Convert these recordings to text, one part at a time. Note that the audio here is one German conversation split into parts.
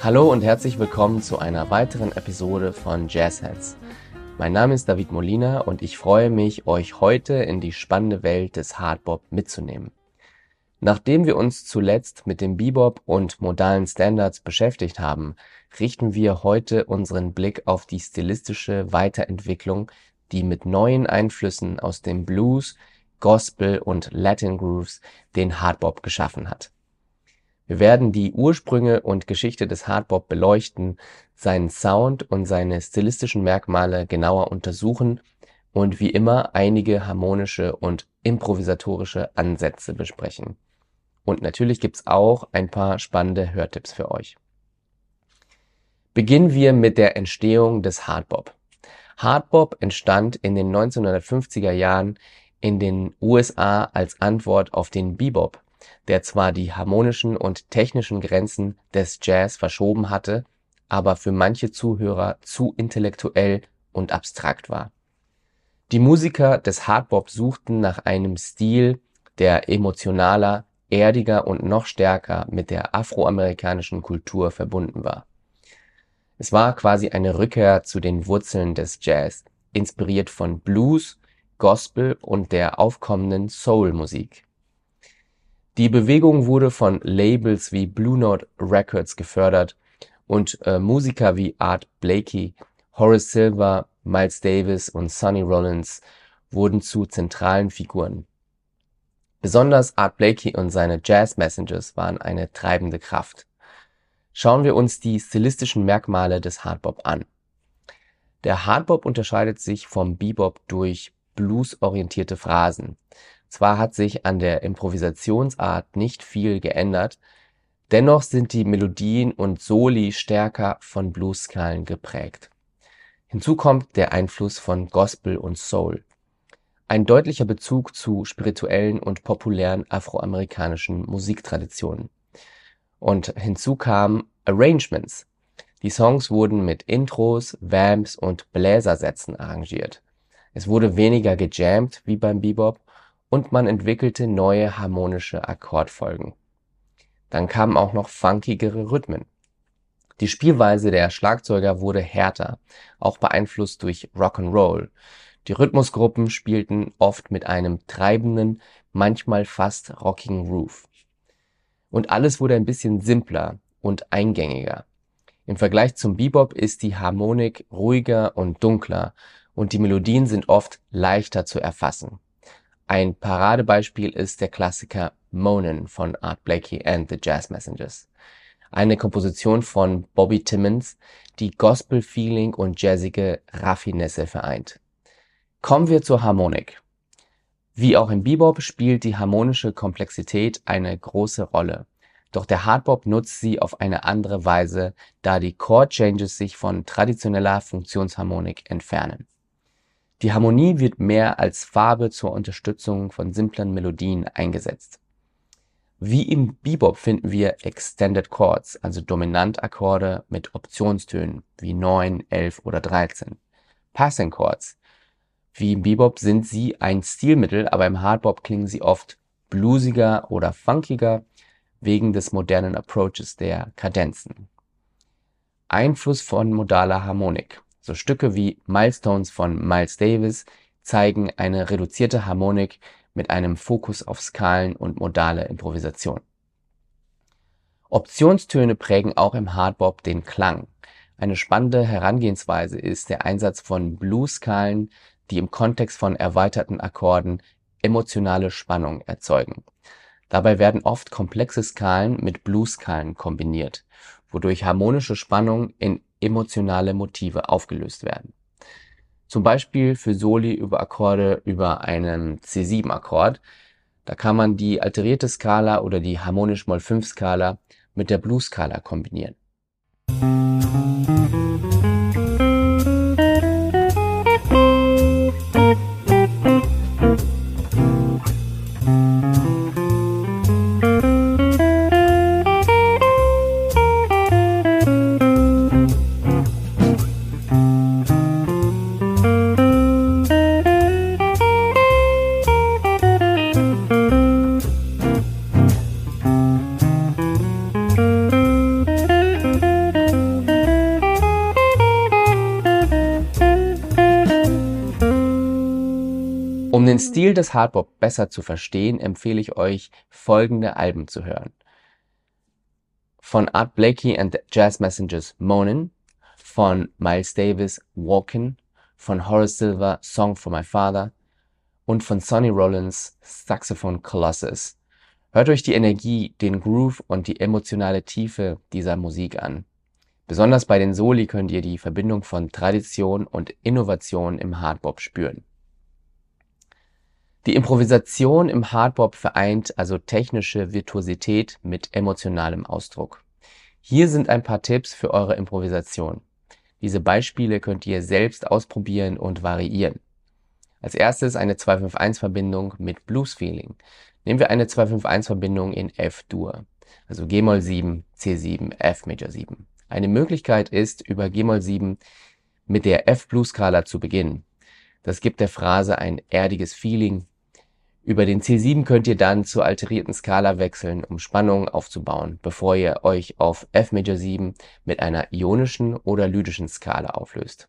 Hallo und herzlich willkommen zu einer weiteren Episode von Jazzheads. Mein Name ist David Molina und ich freue mich, euch heute in die spannende Welt des Hardbop mitzunehmen. Nachdem wir uns zuletzt mit dem Bebop und modalen Standards beschäftigt haben, richten wir heute unseren Blick auf die stilistische Weiterentwicklung, die mit neuen Einflüssen aus dem Blues, Gospel und Latin Grooves den Hardbop geschaffen hat. Wir werden die Ursprünge und Geschichte des Hardbop beleuchten, seinen Sound und seine stilistischen Merkmale genauer untersuchen und wie immer einige harmonische und improvisatorische Ansätze besprechen. Und natürlich gibt's auch ein paar spannende Hörtipps für euch. Beginnen wir mit der Entstehung des Hardbop. Hardbop entstand in den 1950er Jahren in den USA als Antwort auf den Bebop, der zwar die harmonischen und technischen Grenzen des Jazz verschoben hatte, aber für manche Zuhörer zu intellektuell und abstrakt war. Die Musiker des Hardbop suchten nach einem Stil, der emotionaler, erdiger und noch stärker mit der afroamerikanischen Kultur verbunden war. Es war quasi eine Rückkehr zu den Wurzeln des Jazz, inspiriert von Blues, Gospel und der aufkommenden Soul-Musik. Die Bewegung wurde von Labels wie Blue Note Records gefördert und Musiker wie Art Blakey, Horace Silver, Miles Davis und Sonny Rollins wurden zu zentralen Figuren. Besonders Art Blakey und seine Jazz Messengers waren eine treibende Kraft. Schauen wir uns die stilistischen Merkmale des Hardbop an. Der Hardbop unterscheidet sich vom Bebop durch bluesorientierte Phrasen. Zwar hat sich an der Improvisationsart nicht viel geändert, dennoch sind die Melodien und Soli stärker von Bluesskalen geprägt. Hinzu kommt der Einfluss von Gospel und Soul. Ein deutlicher Bezug zu spirituellen und populären afroamerikanischen Musiktraditionen. Und hinzu kamen Arrangements. Die Songs wurden mit Intros, Vamps und Bläsersätzen arrangiert. Es wurde weniger gejammt wie beim Bebop und man entwickelte neue harmonische Akkordfolgen. Dann kamen auch noch funkigere Rhythmen. Die Spielweise der Schlagzeuger wurde härter, auch beeinflusst durch Rock'n'Roll. Die Rhythmusgruppen spielten oft mit einem treibenden, manchmal fast rockigen Groove. Und alles wurde ein bisschen simpler und eingängiger. Im Vergleich zum Bebop ist die Harmonik ruhiger und dunkler und die Melodien sind oft leichter zu erfassen. Ein Paradebeispiel ist der Klassiker Moanin' von Art Blakey and the Jazz Messengers. Eine Komposition von Bobby Timmons, die Gospel-Feeling und jazzige Raffinesse vereint. Kommen wir zur Harmonik. Wie auch im Bebop spielt die harmonische Komplexität eine große Rolle. Doch der Hardbop nutzt sie auf eine andere Weise, da die Chord-Changes sich von traditioneller Funktionsharmonik entfernen. Die Harmonie wird mehr als Farbe zur Unterstützung von simplen Melodien eingesetzt. Wie im Bebop finden wir Extended Chords, also Dominantakkorde mit Optionstönen wie 9, 11 oder 13. Passing Chords. Wie im Bebop sind sie ein Stilmittel, aber im Hardbop klingen sie oft bluesiger oder funkiger wegen des modernen Approaches der Kadenzen. Einfluss von modaler Harmonik. So Stücke wie Milestones von Miles Davis zeigen eine reduzierte Harmonik mit einem Fokus auf Skalen und modale Improvisation. Optionstöne prägen auch im Hardbop den Klang. Eine spannende Herangehensweise ist der Einsatz von Blues-Skalen, die im Kontext von erweiterten Akkorden emotionale Spannung erzeugen. Dabei werden oft komplexe Skalen mit Blues-Skalen kombiniert, wodurch harmonische Spannung in emotionale Motive aufgelöst werden. Zum Beispiel für Soli über Akkorde über einen C7-Akkord. Da kann man die alterierte Skala oder die harmonisch Moll-5-Skala mit der Blues-Skala kombinieren. Um den Stil des Hardbop besser zu verstehen, empfehle ich euch, folgende Alben zu hören: von Art Blakey and the Jazz Messengers Moanin', von Miles Davis Walkin', von Horace Silver Song for My Father und von Sonny Rollins Saxophone Colossus. Hört euch die Energie, den Groove und die emotionale Tiefe dieser Musik an. Besonders bei den Soli könnt ihr die Verbindung von Tradition und Innovation im Hardbop spüren. Die Improvisation im Hardbop vereint also technische Virtuosität mit emotionalem Ausdruck. Hier sind ein paar Tipps für eure Improvisation. Diese Beispiele könnt ihr selbst ausprobieren und variieren. Als erstes eine 2-5-1-Verbindung mit Blues-Feeling. Nehmen wir eine 2-5-1-Verbindung in F-Dur, also G-Moll 7, C7, F Major 7. Eine Möglichkeit ist, über G-Moll 7 mit der F-Blues-Skala zu beginnen. Das gibt der Phrase ein erdiges Feeling. Über den C7 könnt ihr dann zur alterierten Skala wechseln, um Spannung aufzubauen, bevor ihr euch auf F Major 7 mit einer ionischen oder lydischen Skala auflöst.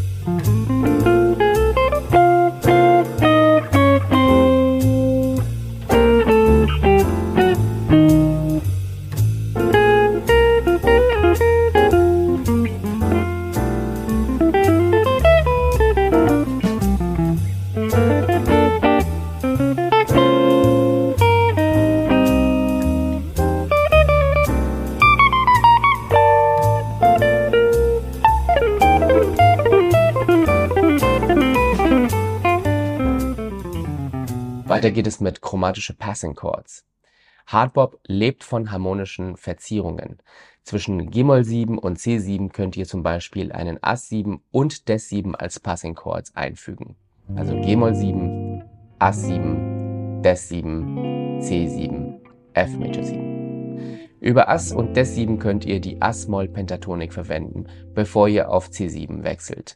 Weiter geht es mit chromatische Passing Chords. Hardbop lebt von harmonischen Verzierungen. Zwischen G-Moll 7 und C7 könnt ihr zum Beispiel einen Ass7 und Des7 als Passing Chords einfügen. Also G-Moll 7, Ass7, Des7, C7, F Major 7. Über Ass und Des7 könnt ihr die Ass-Moll-Pentatonik verwenden, bevor ihr auf C7 wechselt.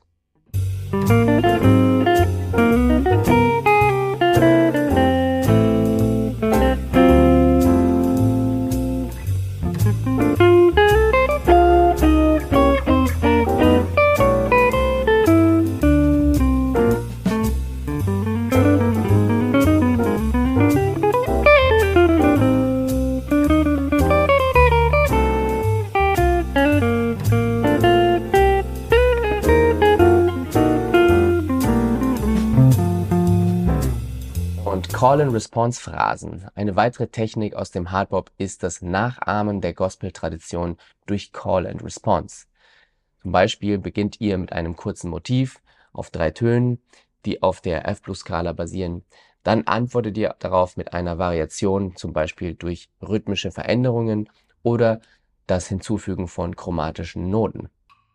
Call-and-Response-Phrasen. Eine weitere Technik aus dem Hardbop ist das Nachahmen der Gospel-Tradition durch Call-and-Response. Zum Beispiel beginnt ihr mit einem kurzen Motiv auf 3 Tönen, die auf der F-Blues-Skala basieren. Dann antwortet ihr darauf mit einer Variation, zum Beispiel durch rhythmische Veränderungen oder das Hinzufügen von chromatischen Noten.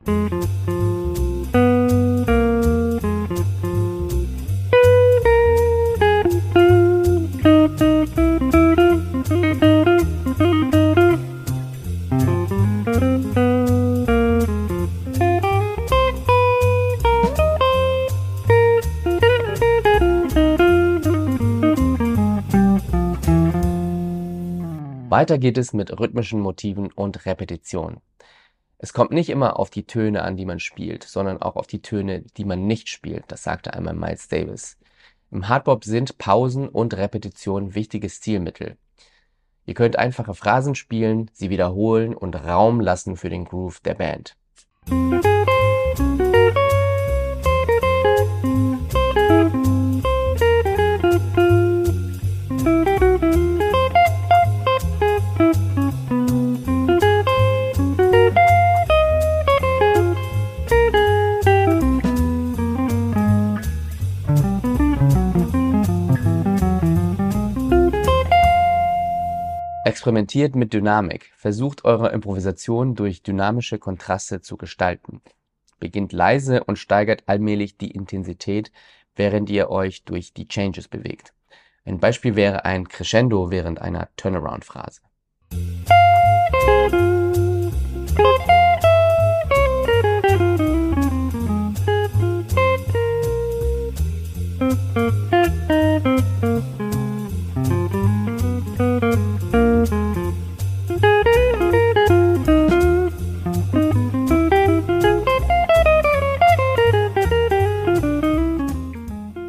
Weiter geht es mit rhythmischen Motiven und Repetition. Es kommt nicht immer auf die Töne an, die man spielt, sondern auch auf die Töne, die man nicht spielt. Das sagte einmal Miles Davis. Im Hardbop sind Pausen und Repetition wichtige Stilmittel. Ihr könnt einfache Phrasen spielen, sie wiederholen und Raum lassen für den Groove der Band. Experimentiert mit Dynamik. Versucht eure Improvisation durch dynamische Kontraste zu gestalten. Beginnt leise und steigert allmählich die Intensität, während ihr euch durch die Changes bewegt. Ein Beispiel wäre ein Crescendo während einer Turnaround-Phrase.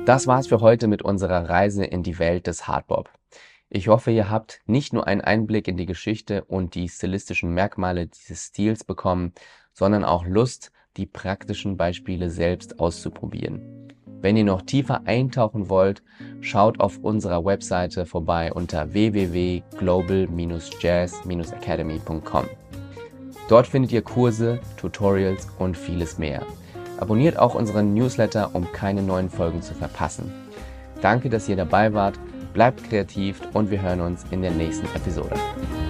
Das war's für heute mit unserer Reise in die Welt des Hardbop. Ich hoffe, ihr habt nicht nur einen Einblick in die Geschichte und die stilistischen Merkmale dieses Stils bekommen, sondern auch Lust, die praktischen Beispiele selbst auszuprobieren. Wenn ihr noch tiefer eintauchen wollt, schaut auf unserer Webseite vorbei unter www.global-jazz-academy.com. Dort findet ihr Kurse, Tutorials und vieles mehr. Abonniert auch unseren Newsletter, um keine neuen Folgen zu verpassen. Danke, dass ihr dabei wart, bleibt kreativ und wir hören uns in der nächsten Episode.